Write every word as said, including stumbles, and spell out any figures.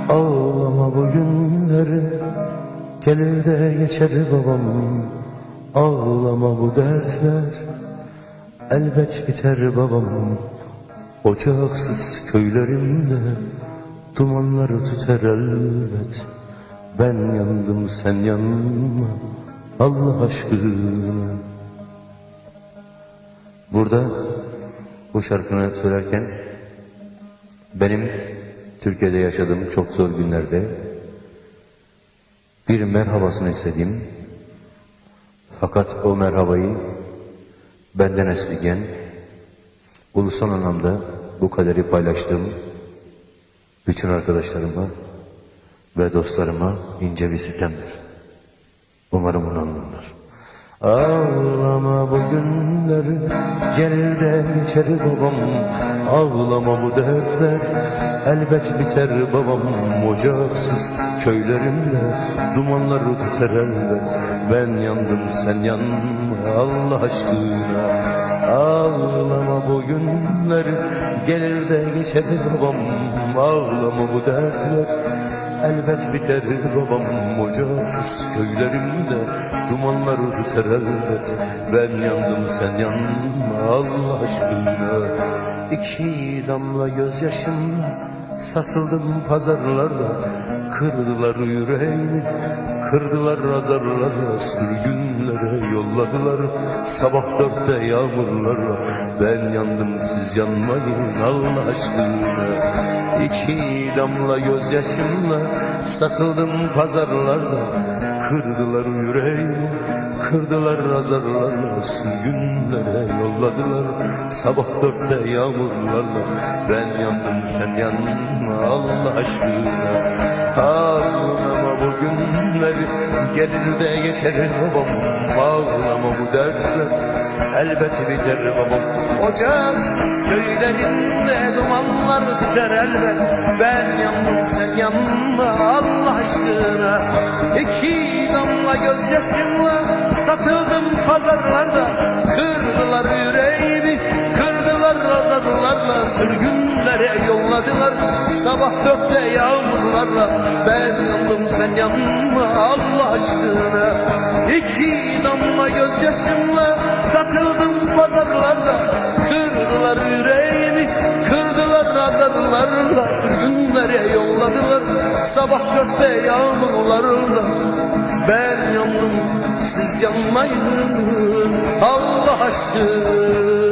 Ağlama bu günleri, gelir de geçer babam. Ağlama bu dertler, elbet biter babam. Ocaksız köylerimde dumanları tüter elbet. Ben yandım sen yanma Allah aşkına. Burada bu şarkını söylerken benim Türkiye'de yaşadığım çok zor günlerde bir merhabasını istediğim, fakat o merhabayı benden esirgen, ulusal anlamda bu kaderi paylaştığım bütün arkadaşlarıma ve dostlarıma ince bir sitemdir. Umarım bunu anlarlar. Ağlama bu günleri, gelir de geçer babam. Ağlama bu dertler, elbet biter babam. Ocaksız köylerimde dumanları tüter elbet. Ben yandım sen yanma Allah aşkına. Ağlama bu günleri, gelir de geçer babam. Ağlama bu dertler, elbet biter babam. Ocaksız köylerimde dumanları tüter elbet. Ben yandım sen yanma Allah aşkına. İki damla gözyaşımla satıldım pazarlarda. Kırdılar yüreğimi, kırdılar azarlara. Sürgünlere yolladılar sabah dörtte yağmurlara. Ben yandım siz yanmayın Allah aşkına. İki damla gözyaşımla satıldım pazarlarda. Kırdılar yüreğimi, kırdılar azarlarla. Sürgünlere yolladılar sabah dörtte yağmurlarla. Ben yandım sen yanma Allah aşkına. Ağlama bu günleri, gelir de geçer babam. Ağlama bu dertler, elbet biter babam. Ocaksız köylerinde dumanlar tüter elbet. Ben yandım sen yanma Allah aşkına. İki damla gözyaşımla satıldım pazarlarda. Kırdılar yüreğimi, kırdılar azarlarla. Sürgünlere yolladılar sabah dörtte yağmurlarla. Ben yandım sen yanma Allah aşkına. İki damla gözyaşımla satıldım pazarlarda. Kırdılar yüreğimi, kırdılar azarlarla. Sürgünlere yolladılar sabah dörtte yağmurlarla. Ben yandım siz yanmayın Allah aşkına.